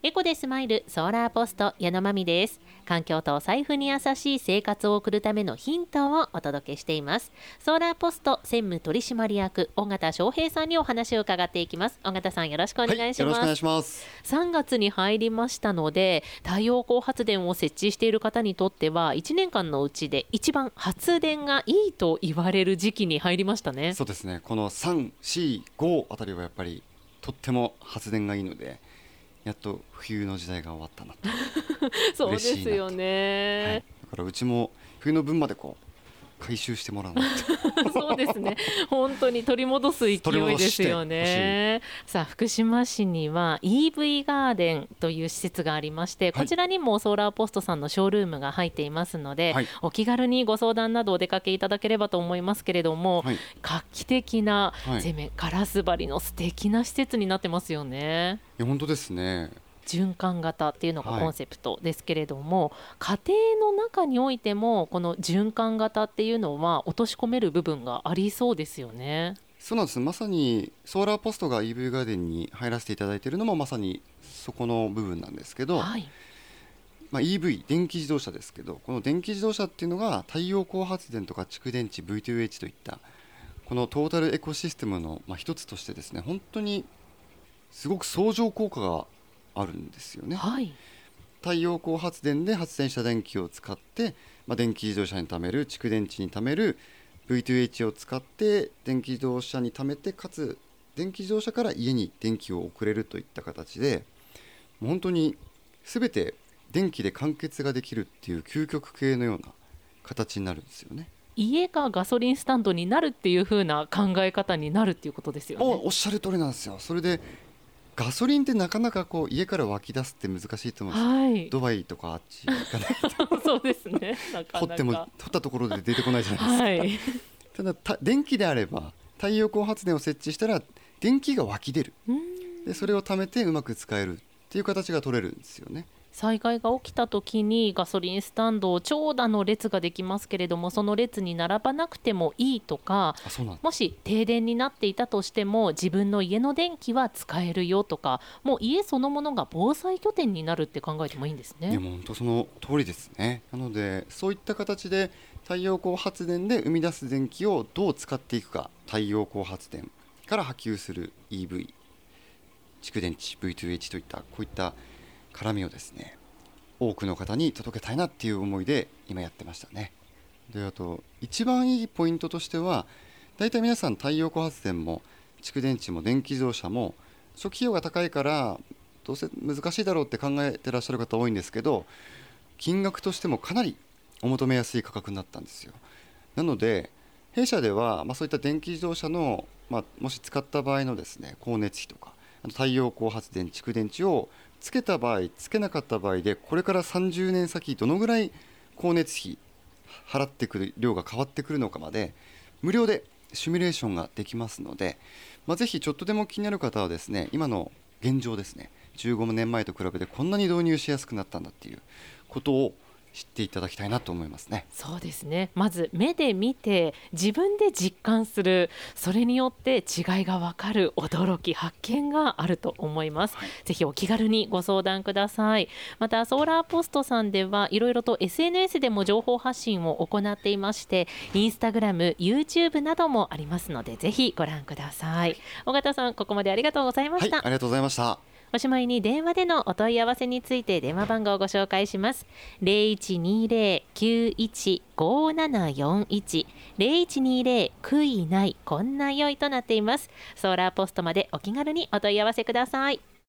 エコでスマイルソーラーポスト矢野真美です。環境とお財布に優しい生活を送るためのヒントをお届けしています。ソーラーポスト専務取締役尾形翔平さんにお話を伺っていきます。尾形さん、よろしくお願いします。 よろしくお願いします。 3月に入りましたので、太陽光発電を設置している方にとっては1年間のうちで一番発電がいいと言われる時期に入りましたね。 そうですね。この3、4、5あたりはやっぱりとっても発電がいいので、やっと冬の時代が終わったなとそうですよね、 はい、だからうちも冬の分まで回収してもらうなとそうですね、本当に取り戻す勢いですよね。さあ、福島市には EV ガーデンという施設がありまして、こちらにもソーラーポストさんのショールームが入っていますので、お気軽にご相談などお出かけいただければと思いますけれども、画期的な全面ガラス張りの素敵な施設になってますよね。 いや、本当ですね。 循環型っていうのがコンセプトですけれども、家庭の中においてもこの循環型っていうのは落とし込める部分がありそうですよね。 そうなんです。まさにソーラーポストが EV ガーデンに入らせていただいているのもまさにそこの部分なんですけど、EV 電気自動車ですけど、この電気自動車っていうのが太陽光発電とか蓄電池 V2H といったこのトータルエコシステムの一つとしてですね、本当にすごく相乗効果があるんですよね。太陽光発電で発電した電気を使って、電気自動車に貯める、蓄電池に貯める V2H を使って電気自動車に貯めて、かつ電気自動車から家に電気を送れるといった形で、もう本当に全て電気で完結ができるっていう究極系のような形になるんですよね。 家がガソリンスタンドになるっていう風な考え方になるっていうことですよね。 おっしゃる通りなんですよ。それでガソリンってなかなか家から湧き出すって難しいと思うんです、ドバイとかあっち行かないとそうですね、なかなか掘っても掘ったところで出てこないじゃないですか、ただ電気であれば太陽光発電を設置したら電気が湧き出る、でそれを貯めてうまく使えるっていう形が取れるんですよね。 災害が起きた時にガソリンスタンド長蛇の列ができますけれども、その列に並ばなくてもいいとか、もし停電になっていたとしても自分の家の電気は使えるよとか、もう家そのものが防災拠点になるって考えてもいいんですね。 いや、もう本当その通りですね。なのでそういった形で太陽光発電で生み出す電気をどう使っていくか、太陽光発電から波及する EV、蓄電池 V2H といったこういった絡みをですね、多くの方に届けたいなっていう思いで今やってましたね。で、あと一番いいポイントとしては、だいたい皆さん太陽光発電も蓄電池も電気自動車も初期費用が高いからどうせ難しいだろうって考えてらっしゃる方多いんですけど、金額としてもかなりお求めやすい価格になったんですよ。なので弊社では、そういった電気自動車の、もし使った場合のですね、光熱費とか太陽光発電蓄電池をつけた場合つけなかった場合で、これから30年先どのぐらい光熱費払ってくる量が変わってくるのかまで無料でシミュレーションができますので、ぜひちょっとでも気になる方はですね、今の現状ですね、15年前と比べてこんなに導入しやすくなったんだっていうことを知っていただきたいなと思いますね。 そうですね、まず目で見て自分で実感する、それによって違いが分かる驚き発見があると思います、ぜひお気軽にご相談ください。またソーラーポストさんではいろいろと SNS でも情報発信を行っていまして、インスタグラム、YouTube などもありますので、ぜひご覧ください。尾形さん、ここまでありがとうございました。 ありがとうございました。 おしまいに電話でのお問い合わせについて電話番号をご紹介します。0120-915741 0120悔いないこんな良いとなっています。ソーラーポストまでお気軽にお問い合わせください。